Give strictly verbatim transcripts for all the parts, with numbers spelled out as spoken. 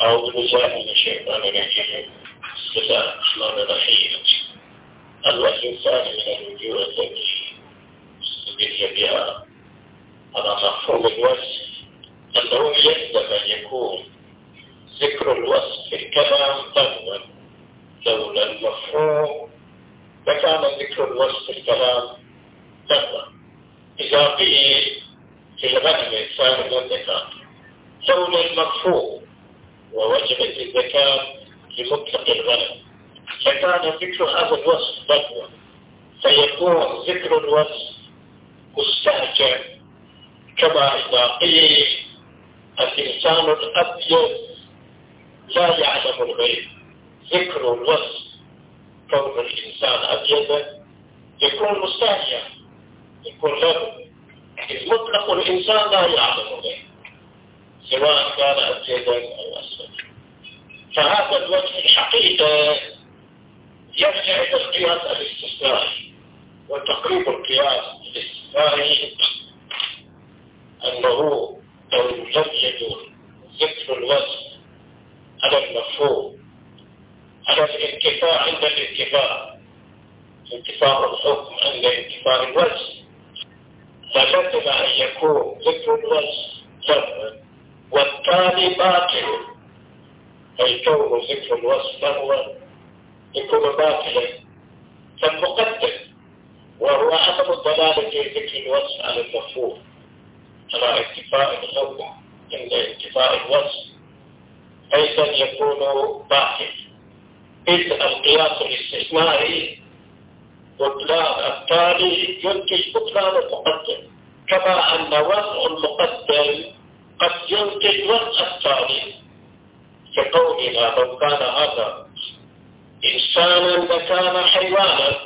أعوذ بالله من الشيطان الرجيم. بسم الله الرحمن الرحيم. الوجه الثاني من الوجوه التي استدل بها على مفهوم الوصف أنه يلزم أن يكون ذكر الوصف في الكلام ضمنا، لولا المفهوم لكان ذكر الوصف في الكلام ضمنا. إذا قيل في الغنم إنسان والزكاة لولا المفهوم ووجبت الزكاة لمطلق الغنم لكان ذكر هذا الوصف ضمنا، فيكون ذكر الوصف مستهجن. كما إذا قيل الإنسان الأبيض لا يعلم الغيب، ذكر الوصف كون الإنسان أبيض يكون مستهجن، يكون له إذ مطلق الإنسان لا يعلم الغيب سواء كان أبيضا أو أسود. فهذا الوجه الحقيقة يرجع إلى القياس الاستثنائي، وتقريب القياس الاستثنائي أنه لو لم يدور ذكر الوصف على المفهوم على الانتفاع عند الانتفاع انتفاع الحكم عند انتفاع الوصف فلزم أن يكون ذكر الوصف ضمنا والتالي باطل، أي كون ذكر الوصف ضمنا يكون باطلا. فالمقدم وهو عدم الدلالة في ذكر الوصف على المفهوم على انتفاء الحكم عند انتفاء الوصف أيضا يكون باطل، إذ القياس الاستثنائي بطلان التالي ينتج بطلان المقدم، كما أن وضع المقدم قد ينتج وضع التالي. كقولنا لو كان هذا إنسانا لكان حيوانا،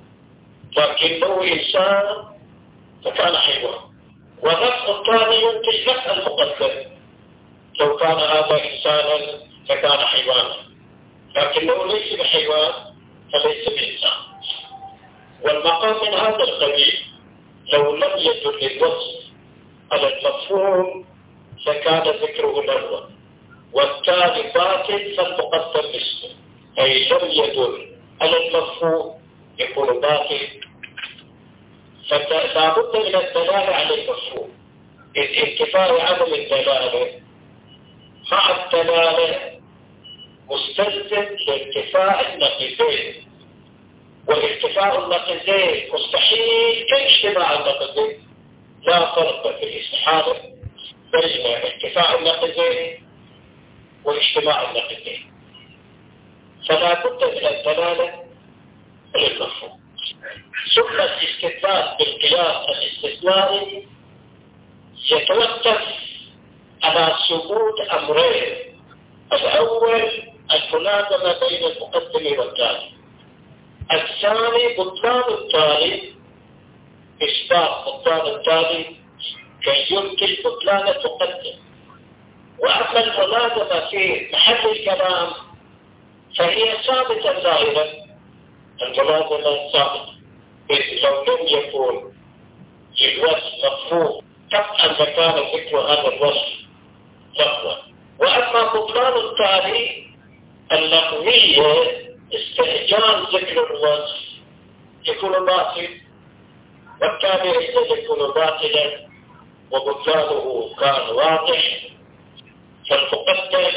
لكنه إنسان فكان حيوان، ونفس التالي ينتج نفس المقدم. لو كان هذا إنسانا فكان حيوانا، لكنه ليس بحيوان فليس بإنسان. والمقام من هذا القبيل لو لم يدل الوصف على المفهوم لكان ذكره لغوا، والتالي باطل فالمقدم مثله، أي لم يدل على المفهوم يكون باطل. فلا بد من الدلالة على المفهوم، إذ انتفاء عدم الدلالة مع الدلالة مستلزم لارتفاع النقيضين، وارتفاع النقيضين مستحيل كاجتماع النقيضين. لا فرق في الاستحالة بين ارتفاع النقيضين واجتماع النقيضين، فلا بد من الدلالة للمفهوم. ثم الاستدلال بالقياس الاستثنائي يتوقف على ثبوت أمرين: الأول الملازمة بين المقدم والتالي، الثاني بطلان التالي، إثبات بطلان التالي كي يمكن بطلان المقدم. وأما الملازمة في محل الكلام فهي ثابتة ظاهرا، الملازمة ثابتة، إذ لو لم يكن الوصف مفهوم قطعا لكان ذكر هذا الوصف لغوا. وأما بطلان التالي اللغوية استهجان ذكر الوصف يكون باطل، والتالي أيضا يكون باطلا وبطلانه كان واضح. فالمقدم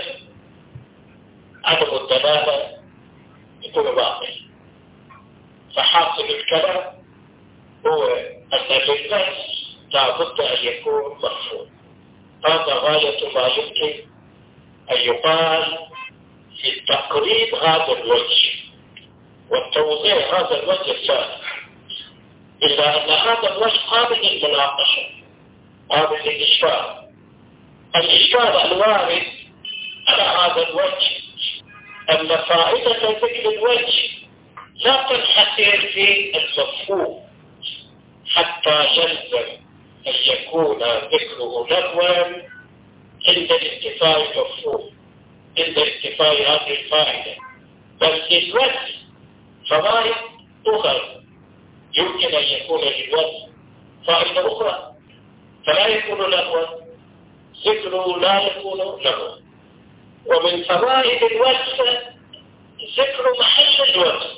عدم الدلالة يكون باطل. فحاصل الكلام هو أن للنفس لا بد أن يكون مفهوم. هذا غاية ما يمكن أن يقال في تقريب هذا الوجه والتوضيح هذا الوجه الثاني، إلا أن هذا الوجه قابل للمناقشة، قابل للإشكال. الإشكال الوارد على هذا الوجه أن فائدة ذكر الوجه لا تنحصر في المفهوم حتى يلزم أن يكون ذكره لغوا عند الانتفاء المفهوم، عند انتفاء هذه الفائدة. بل للوجه فوائد أخرى يمكن أن يكون للوجه فائدة أخرى فلا يكون لغوا، ذكره لا يكون لغوا. ومن فوائد الوصف ذكر محل الوصف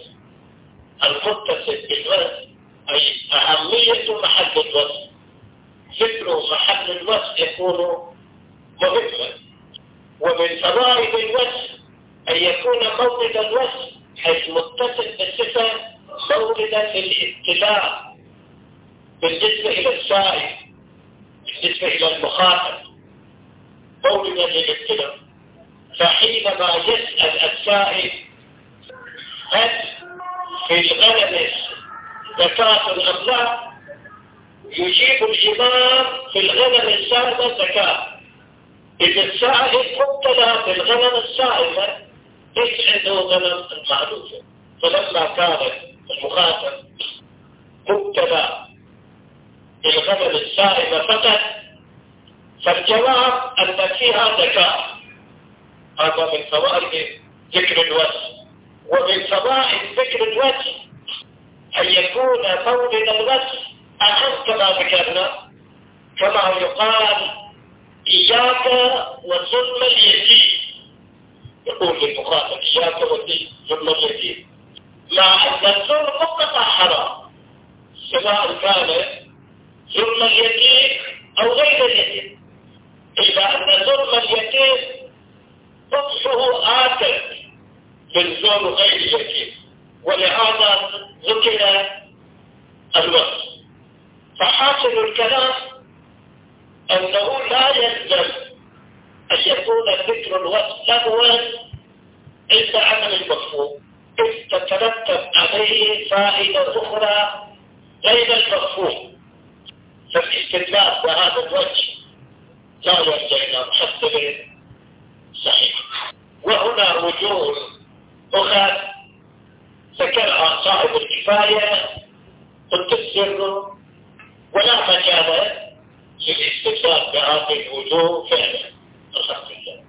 المتصل بالوصف، أي أهمية محل الوصف. ذكر محل الوصف يكون مهما. ومن فوائد الوصف أن يكون مورد الوصف حيث متصل بالصفة موردا للابتلاء بالنسبة إلى السائل، بالنسبة إلى المخاطب، موردا للابتلاء. فحينما يسأل السائل هل في الغنم زكاة أم لا، يجيب الإمام في الغنم السائمة زكاة. إذا السائل مبتلى بالغنم السائمة ليس عنده غنم معروفة، فلما كان المخاطب مبتلى بالغنم السائمة فقط فالجواب أن فيها زكاة. هذا من فوائد ذكر الوصف. ومن فوائد ذكر الوصف أن يكون مورد الوصف أهم كما ذكرنا، كما يقال إياك وظلم اليتيم. يقول للمخاطب إياك وظلم اليتيم، مع أن الظلم مطلقا حرام، سواء كان ظلم اليتيم أو غير اليتيم، إلا أن ظلم اليتيم قبحه آكل من ظلم غير اليتيم، ولهذا ذكر الوصف. فحاصل الكلام أنه لا يلزم أن يكون ذكر الوصف لغوا إلا عمل المفهوم، إذ تترتب عليه فائدة أخرى غير المفهوم. فالاستدلال بهذا الوجه لا يرجع إلى محصل صحيح. وهنا وجوه أخرى ذكرها صاحب الكفاية قلت السر، ولا مجال للاستدلال بهذه الوجوه فعلا. الحمد لله.